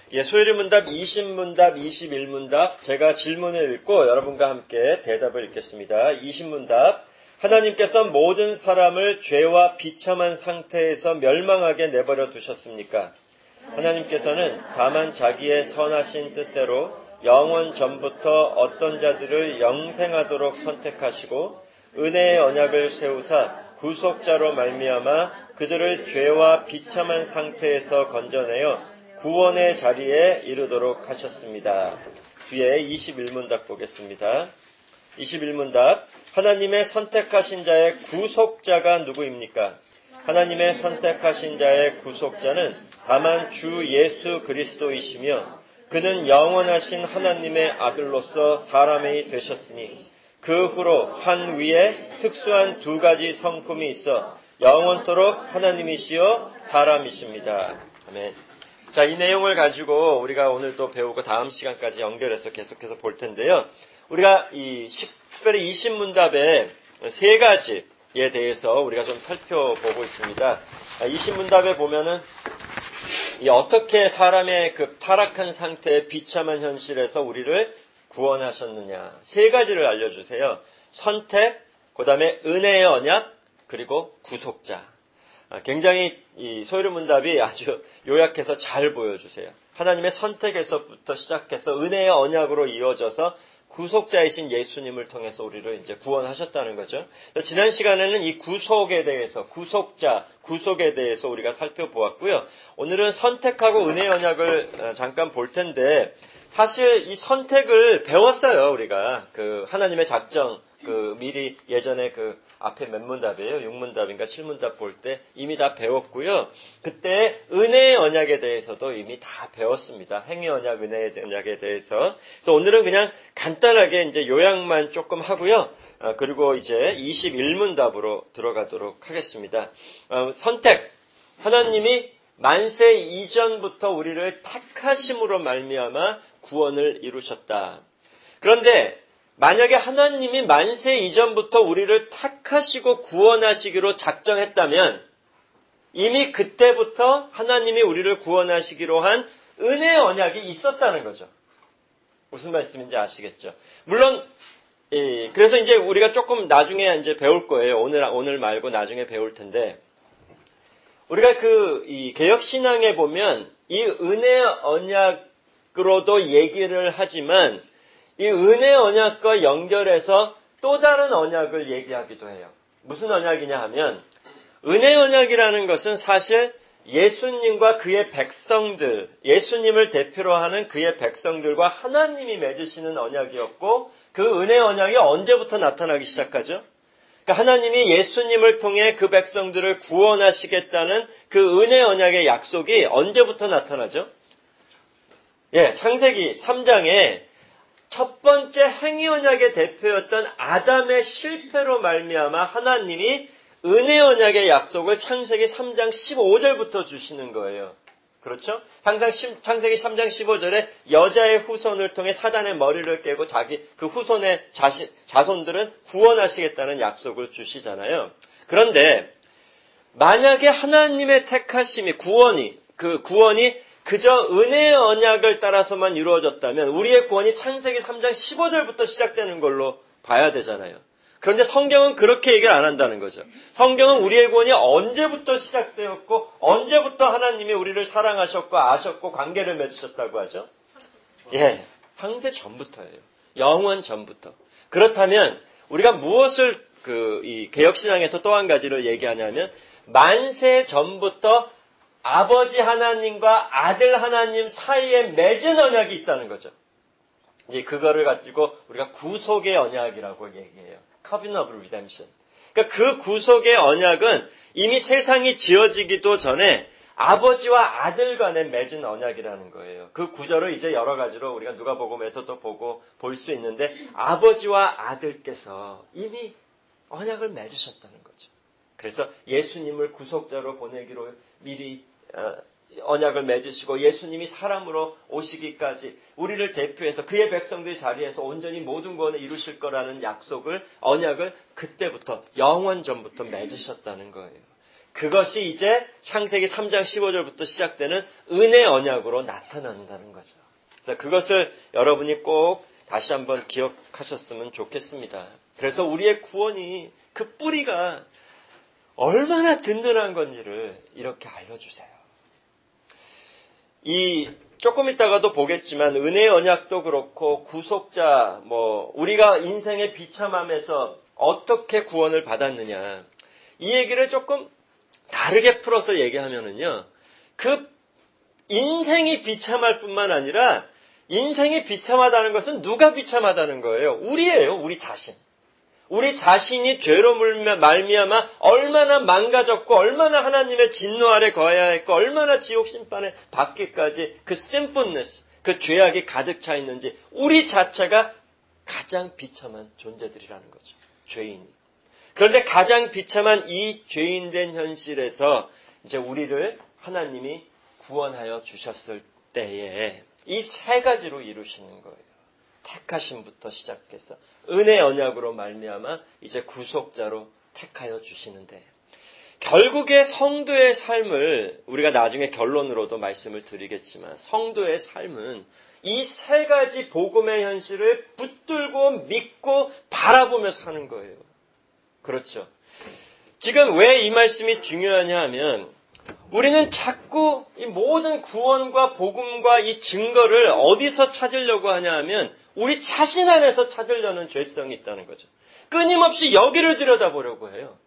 소요리 문답 20문답, 21문답 제가 질문을 읽고 여러분과 함께 대답을 읽겠습니다. 20문답 하나님께서 모든 사람을 죄와 비참한 상태에서 멸망하게 내버려 두셨습니까? 하나님께서는 다만 자기의 선하신 뜻대로 영원 전부터 어떤 자들을 영생하도록 선택하시고 은혜의 언약을 세우사 구속자로 말미암아 그들을 죄와 비참한 상태에서 건져내어 구원의 자리에 이르도록 하셨습니다. 뒤에 21문답 보겠습니다. 21문답 하나님의 선택하신 자의 구속자가 누구입니까? 하나님의 선택하신 자의 구속자는 다만 주 예수 그리스도이시며 그는 영원하신 하나님의 아들로서 사람이 되셨으니 그 후로 한 위에 특수한 두 가지 성품이 있어 영원토록 하나님이시여 사람이십니다. 아멘. 자, 이 내용을 가지고 우리가 오늘 또 배우고 다음 시간까지 연결해서 계속해서 볼 텐데요. 우리가 특별히 20문답의 세 가지에 대해서 우리가 좀 살펴보고 있습니다. 20문답에 보면은 어떻게 사람의 그 타락한 상태의 비참한 현실에서 우리를 구원하셨느냐. 세 가지를 알려주세요. 선택, 그 다음에 은혜의 언약, 그리고 구속자. 굉장히 이 소요리 문답이 아주 요약해서 잘 보여주세요. 하나님의 선택에서부터 시작해서 은혜의 언약으로 이어져서 구속자이신 예수님을 통해서 우리를 이제 구원하셨다는 거죠. 지난 시간에는 이 구속에 대해서, 구속에 대해서 우리가 살펴보았고요. 오늘은 선택하고 은혜의 언약을 잠깐 볼 텐데, 사실 이 선택을 배웠어요, 우리가. 하나님의 작정, 미리 예전에 앞에 몇 문답이에요? 6문답인가 7문답 볼 때 이미 다 배웠고요. 그때 은혜의 언약에 대해서도 이미 다 배웠습니다. 행위 언약, 은혜의 언약에 대해서. 그래서 오늘은 그냥 간단하게 이제 요약만 조금 하고요. 그리고 이제 21문답으로 들어가도록 하겠습니다. 선택. 하나님이 만세 이전부터 우리를 택하심으로 말미암아 구원을 이루셨다. 그런데 만약에 하나님이 만세 이전부터 우리를 택하시고 구원하시기로 작정했다면 이미 그때부터 하나님이 우리를 구원하시기로 한 은혜의 언약이 있었다는 거죠. 무슨 말씀인지 아시겠죠? 물론 그래서 이제 우리가 조금 나중에 이제 배울 거예요. 오늘 말고 나중에 배울 텐데 우리가 이 개혁 신앙에 보면 이 은혜의 언약으로도 얘기를 하지만 이 은혜 언약과 연결해서 또 다른 언약을 얘기하기도 해요. 무슨 언약이냐 하면 은혜 언약이라는 것은 사실 예수님과 그의 백성들, 예수님을 대표로 하는 그의 백성들과 하나님이 맺으시는 언약이었고 그 은혜 언약이 언제부터 나타나기 시작하죠? 그러니까 하나님이 예수님을 통해 그 백성들을 구원하시겠다는 그 은혜 언약의 약속이 언제부터 나타나죠? 창세기 3장에 첫 번째 행위 언약의 대표였던 아담의 실패로 말미암아 하나님이 은혜 언약의 약속을 창세기 3장 15절부터 주시는 거예요. 그렇죠? 항상 창세기 3장 15절에 여자의 후손을 통해 사단의 머리를 깨고 그 후손의 자손들은 구원하시겠다는 약속을 주시잖아요. 그런데 만약에 하나님의 택하심이 구원이 그저 은혜의 언약을 따라서만 이루어졌다면 우리의 구원이 창세기 3장 15절부터 시작되는 걸로 봐야 되잖아요. 그런데 성경은 그렇게 얘기를 안 한다는 거죠. 성경은 우리의 구원이 언제부터 시작되었고 언제부터 하나님이 우리를 사랑하셨고 아셨고 관계를 맺으셨다고 하죠? 황새 전부터예요. 영원 전부터. 그렇다면 우리가 무엇을 이 개혁신앙에서 또 한 가지를 얘기하냐면 만세 전부터 아버지 하나님과 아들 하나님 사이에 맺은 언약이 있다는 거죠. 이제 그거를 가지고 우리가 구속의 언약이라고 얘기해요. Covenant of Redemption. 그러니까 그 구속의 언약은 이미 세상이 지어지기도 전에 아버지와 아들 간에 맺은 언약이라는 거예요. 그 구절을 이제 여러 가지로 우리가 누가복음에서도 보고 볼 수 있는데 아버지와 아들께서 이미 언약을 맺으셨다는 거죠. 그래서 예수님을 구속자로 보내기로 미리 언약을 맺으시고 예수님이 사람으로 오시기까지 우리를 대표해서 그의 백성들 자리에서 온전히 모든 구원을 이루실 거라는 언약을 그때부터 영원 전부터 맺으셨다는 거예요. 그것이 이제 창세기 3장 15절부터 시작되는 은혜 언약으로 나타난다는 거죠. 그래서 그것을 여러분이 꼭 다시 한번 기억하셨으면 좋겠습니다. 그래서 우리의 구원이 그 뿌리가 얼마나 든든한 건지를 이렇게 알려주세요. 조금 있다가도 보겠지만 은혜의 언약도 그렇고 구속자, 우리가 인생의 비참함에서 어떻게 구원을 받았느냐. 이 얘기를 조금 다르게 풀어서 얘기하면은요. 그 인생이 비참할 뿐만 아니라 인생이 비참하다는 것은 누가 비참하다는 거예요? 우리예요. 우리 자신. 우리 자신이 죄로 말미암아 얼마나 망가졌고 얼마나 하나님의 진노 아래 거해야 했고 얼마나 지옥 심판에 받기까지 그 sinfulness, 그 죄악이 가득 차 있는지 우리 자체가 가장 비참한 존재들이라는 거죠. 죄인이. 그런데 가장 비참한 이 죄인된 현실에서 이제 우리를 하나님이 구원하여 주셨을 때에 이 세 가지로 이루시는 거예요. 택하심부터 시작해서 은혜 언약으로 말미암아 이제 구속자로 택하여 주시는데 결국에 성도의 삶을 우리가 나중에 결론으로도 말씀을 드리겠지만 성도의 삶은 이 세 가지 복음의 현실을 붙들고 믿고 바라보며 사는 거예요. 그렇죠. 지금 왜 이 말씀이 중요하냐 하면 우리는 자꾸 이 모든 구원과 복음과 이 증거를 어디서 찾으려고 하냐 하면 우리 자신 안에서 찾으려는 죄성이 있다는 거죠. 끊임없이 여기를 들여다보려고 해요.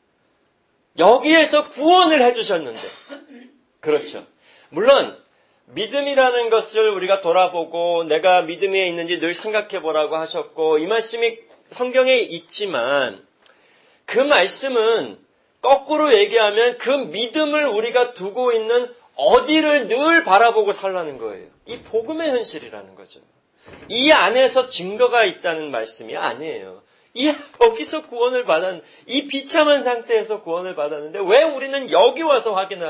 여기에서 구원을 해주셨는데. 그렇죠. 물론 믿음이라는 것을 우리가 돌아보고 내가 믿음 위에 있는지 늘 생각해 보라고 하셨고 이 말씀이 성경에 있지만 그 말씀은 거꾸로 얘기하면 그 믿음을 우리가 두고 있는 어디를 늘 바라보고 살라는 거예요. 이 복음의 현실이라는 거죠. 이 안에서 증거가 있다는 말씀이 아니에요. 여기서 구원을 받았는데, 이 비참한 상태에서 구원을 받았는데 왜 우리는 여기 와서 확인을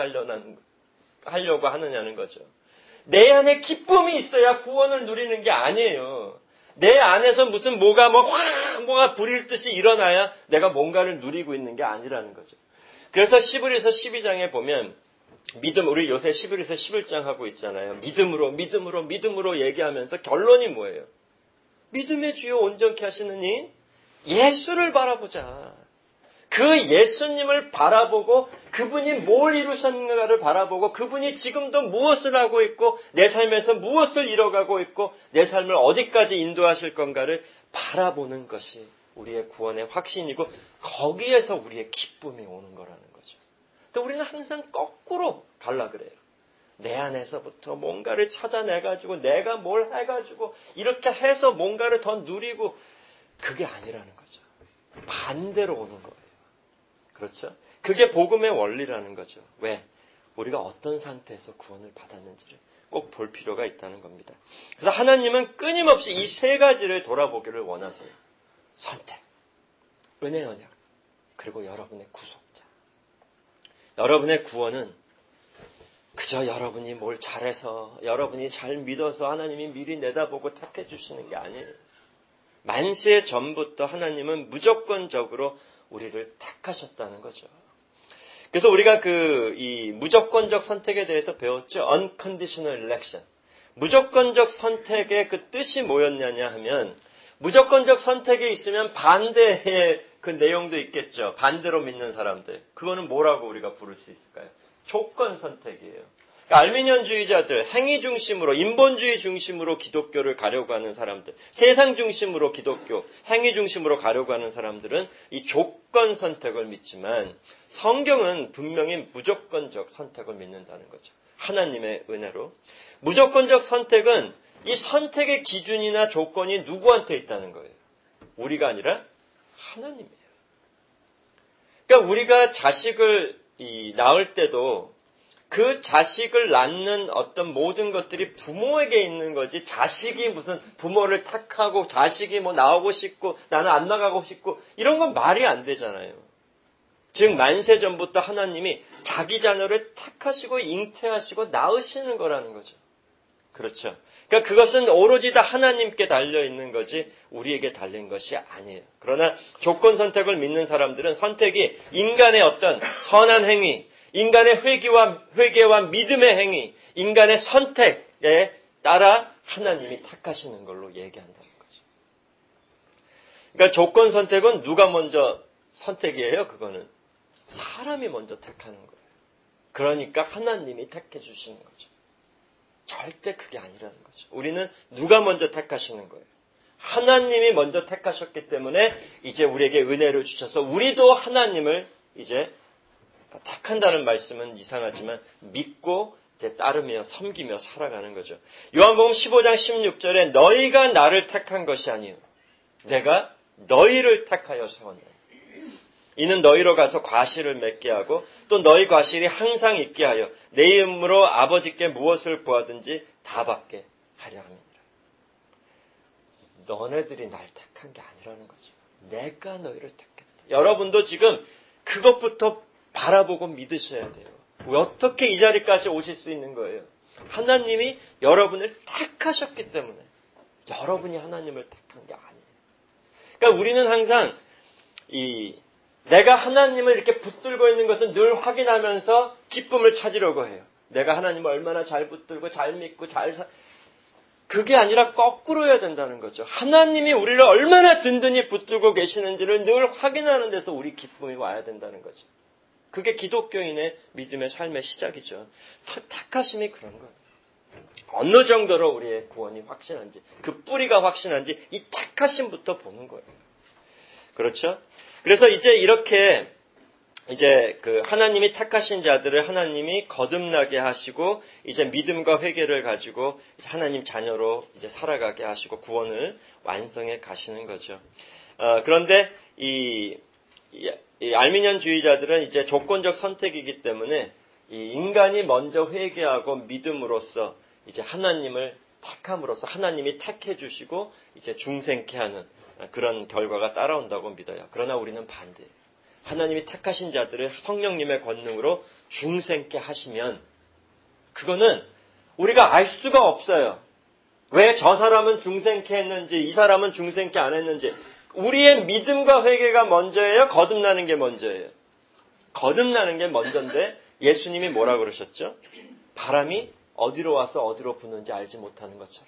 하려고 하느냐는 거죠. 내 안에 기쁨이 있어야 구원을 누리는 게 아니에요. 내 안에서 무슨 뭐가 불일 듯이 일어나야 내가 뭔가를 누리고 있는 게 아니라는 거죠. 그래서 시브리서 12장에 보면 믿음, 우리 요새 시브리서 11장 하고 있잖아요. 믿음으로 얘기하면서 결론이 뭐예요? 믿음의 주요 온전케 하시느니 예수를 바라보자. 그 예수님을 바라보고 그분이 뭘 이루셨는가를 바라보고 그분이 지금도 무엇을 하고 있고 내 삶에서 무엇을 이뤄가고 있고 내 삶을 어디까지 인도하실 건가를 바라보는 것이 우리의 구원의 확신이고 거기에서 우리의 기쁨이 오는 거라는 거죠. 또 우리는 항상 거꾸로 갈라 그래요. 내 안에서부터 뭔가를 찾아내가지고 내가 뭘 해가지고 이렇게 해서 뭔가를 더 누리고 그게 아니라는 거죠. 반대로 오는 거예요. 그렇죠? 그게 복음의 원리라는 거죠. 왜? 우리가 어떤 상태에서 구원을 받았는지를 꼭 볼 필요가 있다는 겁니다. 그래서 하나님은 끊임없이 이 세 가지를 돌아보기를 원하세요. 선택, 은혜 언약, 그리고 여러분의 구속자. 여러분의 구원은 그저 여러분이 뭘 잘해서 여러분이 잘 믿어서 하나님이 미리 내다보고 택해 주시는 게 아니에요. 만세 전부터 하나님은 무조건적으로 우리를 택하셨다는 거죠. 그래서 우리가 이 무조건적 선택에 대해서 배웠죠. Unconditional election. 무조건적 선택의 그 뜻이 뭐였냐냐 하면 무조건적 선택이 있으면 반대의 그 내용도 있겠죠. 반대로 믿는 사람들. 그거는 뭐라고 우리가 부를 수 있을까요? 조건 선택이에요. 그러니까 알미니언주의자들, 행위 중심으로, 인본주의 중심으로 기독교를 가려고 하는 사람들, 세상 중심으로 기독교, 행위 중심으로 가려고 하는 사람들은 이 조건 선택을 믿지만 성경은 분명히 무조건적 선택을 믿는다는 거죠. 하나님의 은혜로. 무조건적 선택은 이 선택의 기준이나 조건이 누구한테 있다는 거예요? 우리가 아니라 하나님이에요. 그러니까 우리가 자식을 낳을 때도 그 자식을 낳는 어떤 모든 것들이 부모에게 있는 거지 자식이 무슨 부모를 택하고 자식이 나오고 싶고 나는 안 나가고 싶고 이런 건 말이 안 되잖아요. 즉 만세 전부터 하나님이 자기 자녀를 택하시고 잉태하시고 낳으시는 거라는 거죠. 그렇죠. 그러니까 그것은 오로지 다 하나님께 달려있는 거지 우리에게 달린 것이 아니에요. 그러나 조건 선택을 믿는 사람들은 선택이 인간의 어떤 선한 행위, 인간의 회개와 믿음의 행위, 인간의 선택에 따라 하나님이 택하시는 걸로 얘기한다는 거죠. 그러니까 조건 선택은 누가 먼저 선택이에요? 그거는 사람이 먼저 택하는 거예요. 그러니까 하나님이 택해 주시는 거죠. 절대 그게 아니라는 거죠. 우리는 누가 먼저 택하시는 거예요? 하나님이 먼저 택하셨기 때문에 이제 우리에게 은혜를 주셔서 우리도 하나님을 이제 택한다는 말씀은 이상하지만 믿고 이제 따르며 섬기며 살아가는 거죠. 요한복음 15장 16절에 너희가 나를 택한 것이 아니요 내가 너희를 택하여 세웠네. 이는 너희로 가서 과실을 맺게 하고 또 너희 과실이 항상 있게 하여 내 이름으로 아버지께 무엇을 구하든지 다 받게 하려 함이니라. 너네들이 날 택한 게 아니라는 거죠. 내가 너희를 택했다. 여러분도 지금 그것부터 바라보고 믿으셔야 돼요. 어떻게 이 자리까지 오실 수 있는 거예요? 하나님이 여러분을 택하셨기 때문에 여러분이 하나님을 택한 게 아니에요. 그러니까 우리는 항상 내가 하나님을 이렇게 붙들고 있는 것은 늘 확인하면서 기쁨을 찾으려고 해요. 내가 하나님을 얼마나 잘 붙들고 잘 믿고 그게 아니라 거꾸로 해야 된다는 거죠. 하나님이 우리를 얼마나 든든히 붙들고 계시는지를 늘 확인하는 데서 우리 기쁨이 와야 된다는 거죠. 그게 기독교인의 믿음의 삶의 시작이죠. 택하심이 그런 거예요. 어느 정도로 우리의 구원이 확신한지, 그 뿌리가 확신한지 이 택하심부터 보는 거예요. 그렇죠? 그래서 이제 이렇게 이제 그 하나님이 택하신 자들을 하나님이 거듭나게 하시고 이제 믿음과 회개를 가지고 이제 하나님 자녀로 이제 살아가게 하시고 구원을 완성해 가시는 거죠. 그런데 이 알미니언주의자들은 이제 조건적 선택이기 때문에 이 인간이 먼저 회개하고 믿음으로써 이제 하나님을 택함으로써 하나님이 택해 주시고 이제 중생케 하는 그런 결과가 따라온다고 믿어요. 그러나 우리는 반대예요. 하나님이 택하신 자들을 성령님의 권능으로 중생케 하시면 그거는 우리가 알 수가 없어요. 왜 저 사람은 중생케 했는지 이 사람은 중생케 안 했는지 우리의 믿음과 회개가 먼저예요? 거듭나는 게 먼저예요? 거듭나는 게 먼저인데 예수님이 뭐라 그러셨죠? 바람이 어디로 와서 어디로 부는지 알지 못하는 것처럼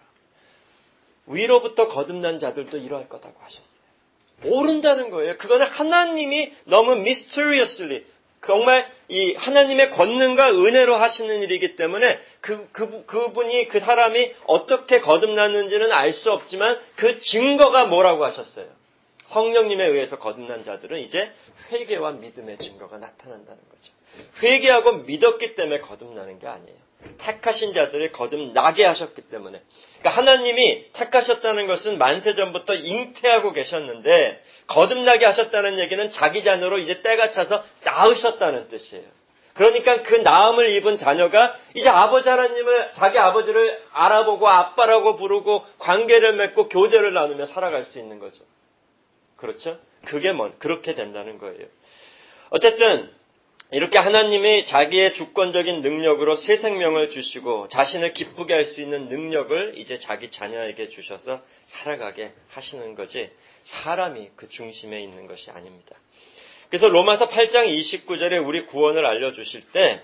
위로부터 거듭난 자들도 이러할 거라고 하셨어요. 모른다는 거예요. 그거는 하나님이 너무 mysteriously 정말 이 하나님의 권능과 은혜로 하시는 일이기 때문에 그분이 그 사람이 어떻게 거듭났는지는 알 수 없지만 그 증거가 뭐라고 하셨어요? 성령님에 의해서 거듭난 자들은 이제 회개와 믿음의 증거가 나타난다는 거죠. 회개하고 믿었기 때문에 거듭나는 게 아니에요. 택하신 자들을 거듭나게 하셨기 때문에. 그러니까 하나님이 택하셨다는 것은 만세전부터 잉태하고 계셨는데 거듭나게 하셨다는 얘기는 자기 자녀로 이제 때가 차서 낳으셨다는 뜻이에요. 그러니까 그 낳음을 입은 자녀가 이제 아버지 하나님을 자기 아버지를 알아보고 아빠라고 부르고 관계를 맺고 교제를 나누며 살아갈 수 있는 거죠. 그렇죠? 그게 그렇게 된다는 거예요. 어쨌든 이렇게 하나님이 자기의 주권적인 능력으로 새 생명을 주시고 자신을 기쁘게 할 수 있는 능력을 이제 자기 자녀에게 주셔서 살아가게 하시는 거지 사람이 그 중심에 있는 것이 아닙니다. 그래서 로마서 8장 29절에 우리 구원을 알려주실 때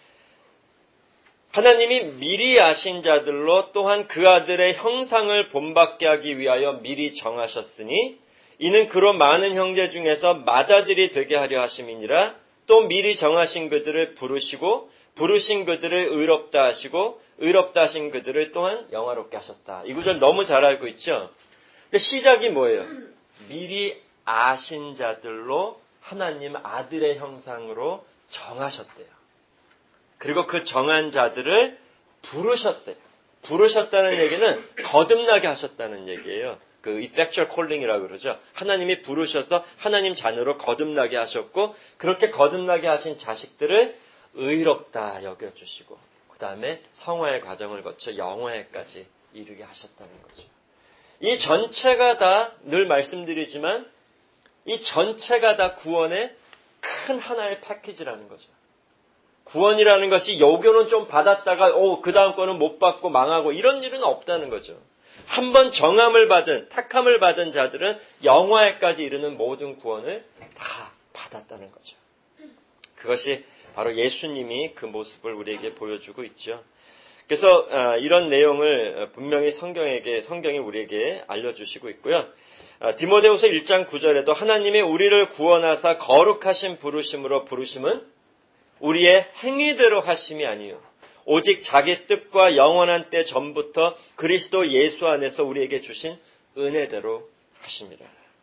하나님이 미리 아신 자들로 또한 그 아들의 형상을 본받게 하기 위하여 미리 정하셨으니 이는 그로 많은 형제 중에서 맏아들이 되게 하려 하심이니라. 또 미리 정하신 그들을 부르시고 부르신 그들을 의롭다 하시고 의롭다 하신 그들을 또한 영화롭게 하셨다. 이 구절 너무 잘 알고 있죠? 근데 시작이 뭐예요? 미리 아신 자들로 하나님 아들의 형상으로 정하셨대요. 그리고 그 정한 자들을 부르셨대요. 부르셨다는 얘기는 거듭나게 하셨다는 얘기예요. 그 effectual calling이라고 그러죠. 하나님이 부르셔서 하나님 자녀로 거듭나게 하셨고 그렇게 거듭나게 하신 자식들을 의롭다 여겨주시고 그 다음에 성화의 과정을 거쳐 영화에까지 이르게 하셨다는 거죠. 이 전체가 다 늘 말씀드리지만 이 전체가 다 구원의 큰 하나의 패키지라는 거죠. 구원이라는 것이 요교는 좀 받았다가 그 다음 거는 못 받고 망하고 이런 일은 없다는 거죠. 한번 정함을 받은 택함을 받은 자들은 영화에까지 이르는 모든 구원을 다 받았다는 거죠. 그것이 바로 예수님이 그 모습을 우리에게 보여주고 있죠. 그래서 이런 내용을 분명히 성경이 우리에게 알려주시고 있고요. 디모데후서 1장 9절에도 하나님이 우리를 구원하사 거룩하신 부르심으로 부르심은 우리의 행위대로 하심이 아니요 오직 자기 뜻과 영원한 때 전부터 그리스도 예수 안에서 우리에게 주신 은혜대로 하십니다.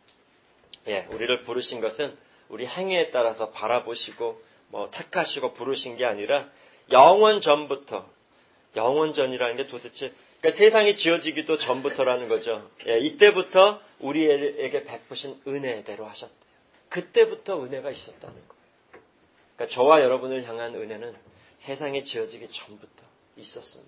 예, 우리를 부르신 것은 우리 행위에 따라서 바라보시고 택하시고 부르신 게 아니라 영원 전부터, 영원 전이라는 게 도대체 그러니까 세상이 지어지기도 전부터라는 거죠. 예, 이때부터 우리에게 베푸신 은혜대로 하셨대요. 그때부터 은혜가 있었다는 거예요. 그러니까 저와 여러분을 향한 은혜는 세상이 지어지기 전부터 있었습니다.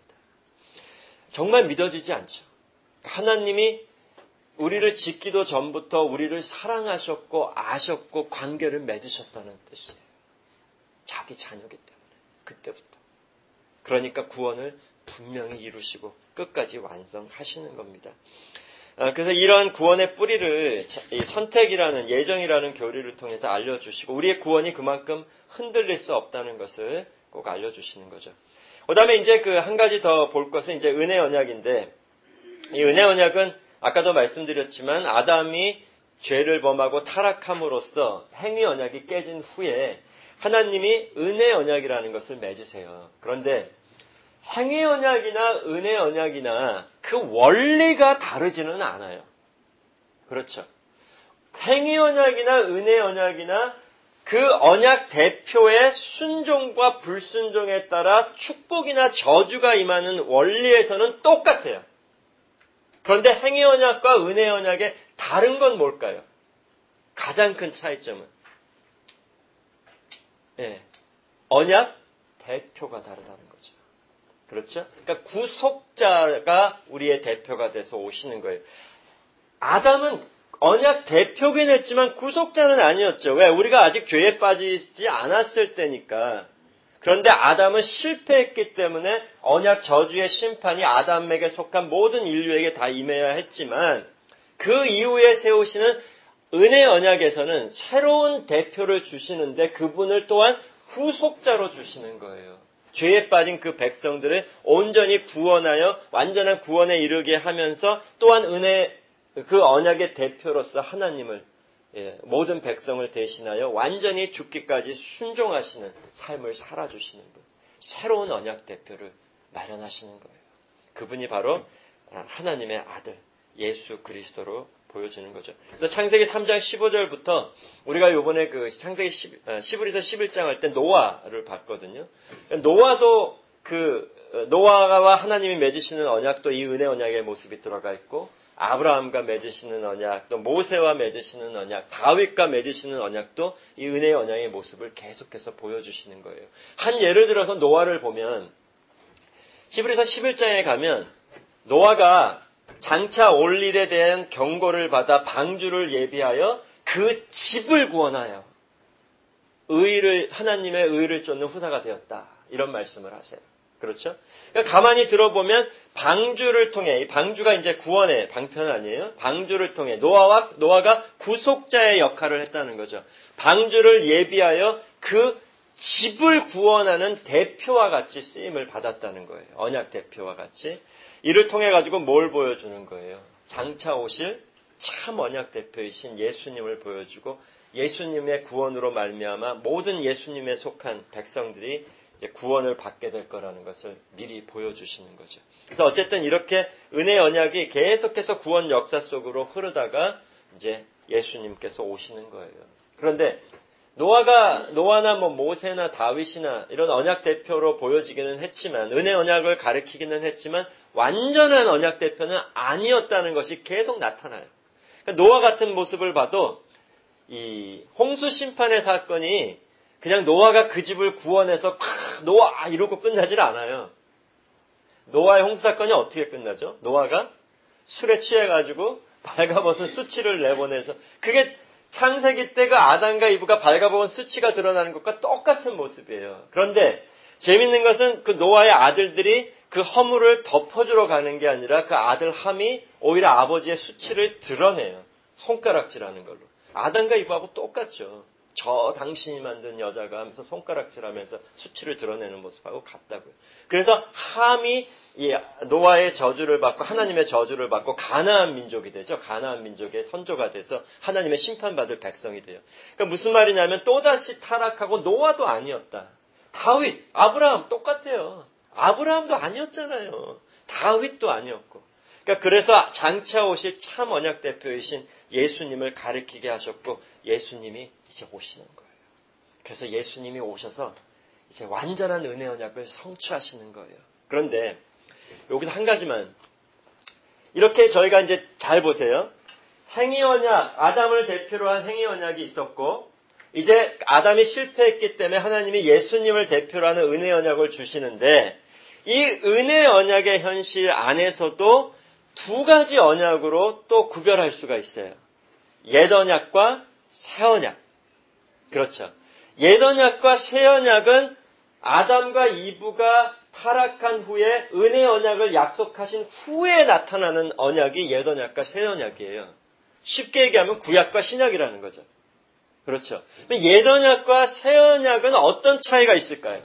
정말 믿어지지 않죠. 하나님이 우리를 짓기도 전부터 우리를 사랑하셨고 아셨고 관계를 맺으셨다는 뜻이에요. 자기 자녀이기 때문에 그때부터. 그러니까 구원을 분명히 이루시고 끝까지 완성하시는 겁니다. 그래서 이러한 구원의 뿌리를 이 선택이라는 예정이라는 교리를 통해서 알려주시고 우리의 구원이 그만큼 흔들릴 수 없다는 것을 꼭 알려주시는 거죠. 그 다음에 이제 한 가지 더 볼 것은 이제 은혜 언약인데 이 은혜 언약은 아까도 말씀드렸지만 아담이 죄를 범하고 타락함으로써 행위 언약이 깨진 후에 하나님이 은혜 언약이라는 것을 맺으세요. 그런데 행위 언약이나 은혜 언약이나 그 원리가 다르지는 않아요. 그렇죠. 행위 언약이나 은혜 언약이나 그 언약 대표의 순종과 불순종에 따라 축복이나 저주가 임하는 원리에서는 똑같아요. 그런데 행위 언약과 은혜 언약의 다른 건 뭘까요? 가장 큰 차이점은 언약 대표가 다르다는 거죠. 그렇죠? 그러니까 구속자가 우리의 대표가 돼서 오시는 거예요. 아담은 언약 대표긴 했지만 구속자는 아니었죠. 왜? 우리가 아직 죄에 빠지지 않았을 때니까. 그런데 아담은 실패했기 때문에 언약 저주의 심판이 아담에게 속한 모든 인류에게 다 임해야 했지만 그 이후에 세우시는 은혜 언약에서는 새로운 대표를 주시는데 그분을 또한 후속자로 주시는 거예요. 죄에 빠진 그 백성들을 온전히 구원하여 완전한 구원에 이르게 하면서 또한 그 언약의 대표로서 하나님을 모든 백성을 대신하여 완전히 죽기까지 순종하시는 삶을 살아주시는 분. 새로운 언약 대표를 마련하시는 거예요. 그분이 바로 하나님의 아들 예수 그리스도로 보여지는 거죠. 그래서 창세기 3장 15절부터 우리가 요번에 창세기 11에서 11장 할 때 노아를 봤거든요. 노아도 노아와 하나님이 맺으시는 언약도 이 은혜 언약의 모습이 들어가 있고 아브라함과 맺으시는 언약, 또 모세와 맺으시는 언약, 다윗과 맺으시는 언약도 이 은혜의 언약의 모습을 계속해서 보여주시는 거예요. 한 예를 들어서 노아를 보면 히브리서 11장에 가면 노아가 장차 올 일에 대한 경고를 받아 방주를 예비하여 그 집을 구원하여 하나님의 의를 쫓는 후사가 되었다. 이런 말씀을 하세요. 그렇죠? 그러니까 가만히 들어보면 방주를 통해, 이 방주가 이제 구원의 방편 아니에요? 방주를 통해 노아가 구속자의 역할을 했다는 거죠. 방주를 예비하여 그 집을 구원하는 대표와 같이 쓰임을 받았다는 거예요. 언약 대표와 같이. 이를 통해 가지고 뭘 보여주는 거예요? 장차 오실 참 언약 대표이신 예수님을 보여주고 예수님의 구원으로 말미암아 모든 예수님에 속한 백성들이 이제 구원을 받게 될 거라는 것을 미리 보여주시는 거죠. 그래서 어쨌든 이렇게 은혜 언약이 계속해서 구원 역사 속으로 흐르다가 이제 예수님께서 오시는 거예요. 그런데 노아나 모세나 다윗이나 이런 언약 대표로 보여지기는 했지만 은혜 언약을 가리키기는 했지만 완전한 언약 대표는 아니었다는 것이 계속 나타나요. 그러니까 노아 같은 모습을 봐도 이 홍수 심판의 사건이 그냥 노아가 그 집을 구원해서 노아 이러고 끝나질 않아요. 노아의 홍수 사건이 어떻게 끝나죠? 노아가 술에 취해가지고 발가벗은 수치를 내보내서 그게 창세기 때 그 아담과 이브가 발가벗은 수치가 드러나는 것과 똑같은 모습이에요. 그런데 재밌는 것은 그 노아의 아들들이 그 허물을 덮어주러 가는 게 아니라 그 아들 함이 오히려 아버지의 수치를 드러내요. 손가락질하는 걸로. 아담과 이브하고 똑같죠. 저 당신이 만든 여자가 하면서 손가락질하면서 수치를 드러내는 모습하고 같다고요. 그래서 함이 노아의 저주를 받고 하나님의 저주를 받고 가나안 민족이 되죠. 가나안 민족의 선조가 돼서 하나님의 심판받을 백성이 돼요. 그러니까 무슨 말이냐면 또다시 타락하고 노아도 아니었다. 다윗, 아브라함 똑같아요. 아브라함도 아니었잖아요. 다윗도 아니었고. 그러니까 그래서 장차 오실 참 언약 대표이신 예수님을 가리키게 하셨고 예수님이 이제 오시는 거예요. 그래서 예수님이 오셔서 이제 완전한 은혜 언약을 성취하시는 거예요. 그런데 여기서 한 가지만 이렇게 저희가 이제 잘 보세요. 행위 언약, 아담을 대표로 한 행위 언약이 있었고 이제 아담이 실패했기 때문에 하나님이 예수님을 대표로 하는 은혜 언약을 주시는데 이 은혜 언약의 현실 안에서도 두 가지 언약으로 또 구별할 수가 있어요. 옛 언약과 새 언약. 그렇죠. 옛 언약과 새 언약은 아담과 이브가 타락한 후에 은혜 언약을 약속하신 후에 나타나는 언약이 옛 언약과 새 언약이에요. 쉽게 얘기하면 구약과 신약이라는 거죠. 그렇죠. 옛 언약과 새 언약은 어떤 차이가 있을까요?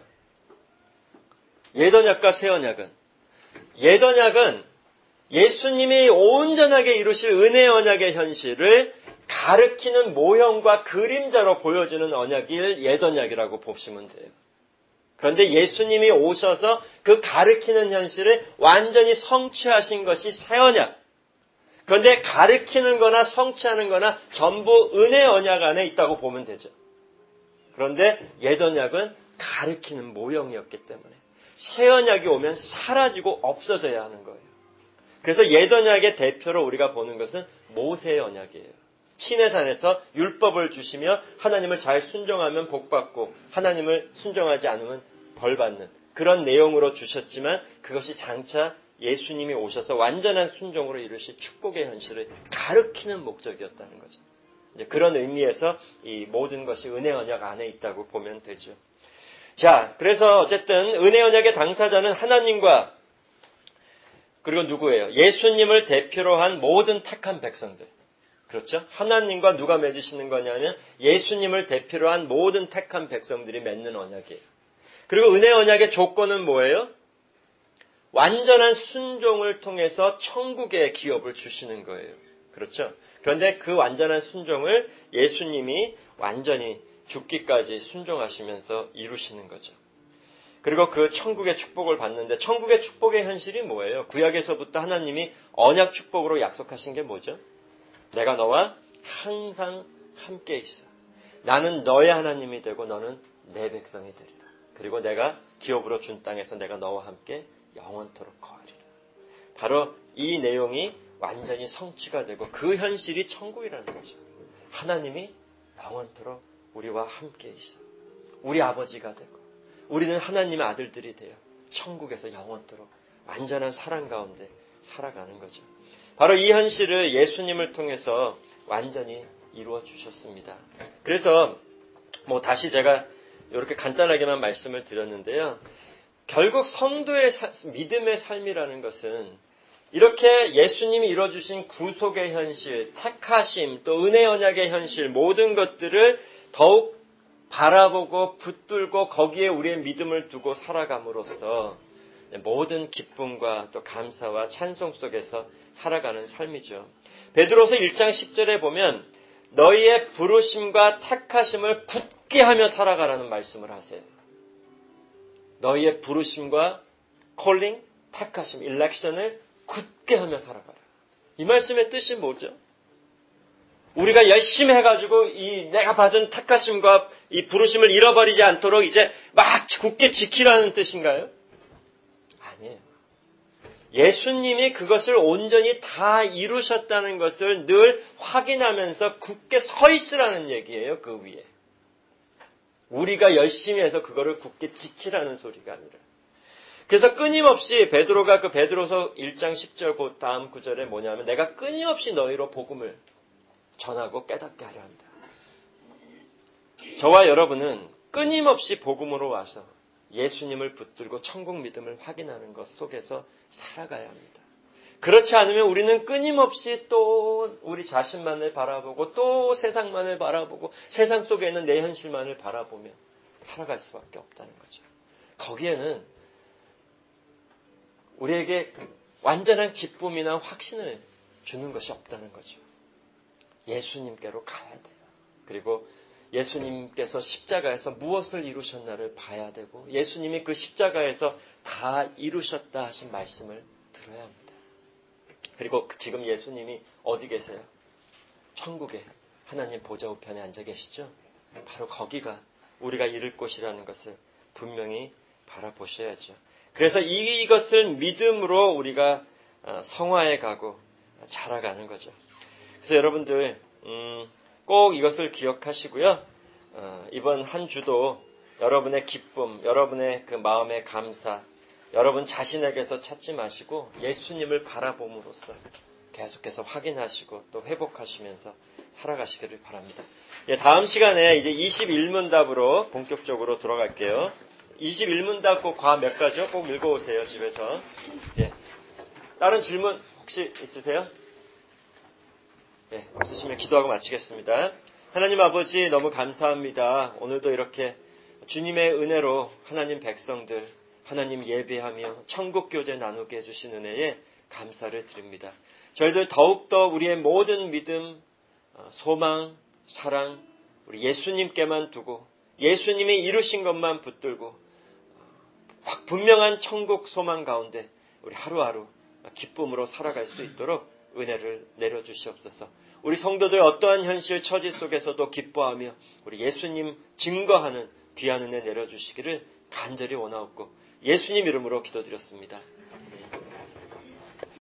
옛 언약과 새 언약은 옛 언약은 예수님이 온전하게 이루실 은혜 언약의 현실을 가르키는 모형과 그림자로 보여주는 언약이 옛 언약이라고 보시면 돼요. 그런데 예수님이 오셔서 그 가르키는 현실을 완전히 성취하신 것이 새 언약. 그런데 가르키는 거나 성취하는 거나 전부 은혜 언약 안에 있다고 보면 되죠. 그런데 옛 언약은 가르키는 모형이었기 때문에 새 언약이 오면 사라지고 없어져야 하는 거예요. 그래서 옛 언약의 대표로 우리가 보는 것은 모세의 언약이에요. 시내산에서 율법을 주시며 하나님을 잘 순종하면 복받고 하나님을 순종하지 않으면 벌받는 그런 내용으로 주셨지만 그것이 장차 예수님이 오셔서 완전한 순종으로 이루실 축복의 현실을 가르키는 목적이었다는 거죠. 이제 그런 의미에서 이 모든 것이 은혜 언약 안에 있다고 보면 되죠. 자, 그래서 어쨌든 은혜 언약의 당사자는 하나님과 그리고 누구예요? 예수님을 대표로 한 모든 택한 백성들. 그렇죠? 하나님과 누가 맺으시는 거냐면 예수님을 대표로 한 모든 택한 백성들이 맺는 언약이에요. 그리고 은혜 언약의 조건은 뭐예요? 완전한 순종을 통해서 천국의 기업을 주시는 거예요. 그렇죠? 그런데 그 완전한 순종을 예수님이 완전히 죽기까지 순종하시면서 이루시는 거죠. 그리고 그 천국의 축복을 받는데 천국의 축복의 현실이 뭐예요? 구약에서부터 하나님이 언약 축복으로 약속하신 게 뭐죠? 내가 너와 항상 함께 있어. 나는 너의 하나님이 되고 너는 내 백성이 되리라. 그리고 내가 기업으로 준 땅에서 내가 너와 함께 영원토록 거하리라. 바로 이 내용이 완전히 성취가 되고 그 현실이 천국이라는 거죠. 하나님이 영원토록 우리와 함께 있어. 우리 아버지가 되고 우리는 하나님의 아들들이 되어 천국에서 영원토록 완전한 사랑 가운데 살아가는 거죠. 바로 이 현실을 예수님을 통해서 완전히 이루어 주셨습니다. 그래서 다시 제가 이렇게 간단하게만 말씀을 드렸는데요. 결국 성도의 믿음의 삶이라는 것은 이렇게 예수님이 이루어주신 구속의 현실, 택하심, 또 은혜 언약의 현실 모든 것들을 더욱 바라보고 붙들고 거기에 우리의 믿음을 두고 살아감으로써 모든 기쁨과 또 감사와 찬송 속에서 살아가는 삶이죠. 베드로서 1장 10절에 보면 너희의 부르심과 택하심을 굳게 하며 살아가라는 말씀을 하세요. 너희의 부르심과 콜링, 택하심, 일렉션을 굳게 하며 살아가라. 이 말씀의 뜻이 뭐죠? 우리가 열심히 해가지고 내가 받은 택하심과 이 부르심을 잃어버리지 않도록 이제 막 굳게 지키라는 뜻인가요? 아니에요. 예수님이 그것을 온전히 다 이루셨다는 것을 늘 확인하면서 굳게 서 있으라는 얘기예요. 그 위에. 우리가 열심히 해서 그거를 굳게 지키라는 소리가 아니라. 그래서 끊임없이 베드로가 그 베드로서 1장 10절 그 다음 구절에 뭐냐면 내가 끊임없이 너희로 복음을 전하고 깨닫게 하려 한다. 저와 여러분은 끊임없이 복음으로 와서 예수님을 붙들고 천국 믿음을 확인하는 것 속에서 살아가야 합니다. 그렇지 않으면 우리는 끊임없이 또 우리 자신만을 바라보고 또 세상만을 바라보고 세상 속에 있는 내 현실만을 바라보며 살아갈 수밖에 없다는 거죠. 거기에는 우리에게 완전한 기쁨이나 확신을 주는 것이 없다는 거죠. 예수님께로 가야 돼요. 그리고 예수님께서 십자가에서 무엇을 이루셨나를 봐야 되고 예수님이 그 십자가에서 다 이루셨다 하신 말씀을 들어야 합니다. 그리고 지금 예수님이 어디 계세요? 천국에 하나님 보좌 우편에 앉아 계시죠? 바로 거기가 우리가 이룰 곳이라는 것을 분명히 바라보셔야죠. 그래서 이것을 믿음으로 우리가 성화해 가고 자라가는 거죠. 그래서 여러분들 꼭 이것을 기억하시고요. 이번 한 주도 여러분의 기쁨, 여러분의 그 마음의 감사, 여러분 자신에게서 찾지 마시고 예수님을 바라봄으로써 계속해서 확인하시고 또 회복하시면서 살아가시기를 바랍니다. 다음 시간에 이제 21문답으로 본격적으로 들어갈게요. 21문답 꼭 과 몇 가죠? 꼭 읽어오세요, 집에서. 다른 질문 혹시 있으세요? 없으시면 기도하고 마치겠습니다. 하나님 아버지 너무 감사합니다. 오늘도 이렇게 주님의 은혜로 하나님 백성들, 하나님 예배하며 천국 교제 나누게 해주신 은혜에 감사를 드립니다. 저희들 더욱더 우리의 모든 믿음, 소망, 사랑, 우리 예수님께만 두고 예수님이 이루신 것만 붙들고 분명한 천국 소망 가운데 우리 하루하루 기쁨으로 살아갈 수 있도록 은혜를 내려주시옵소서. 우리 성도들 어떠한 현실 처지 속에서도 기뻐하며 우리 예수님 증거하는 귀한 은혜 내려주시기를 간절히 원하옵고 예수님 이름으로 기도드렸습니다.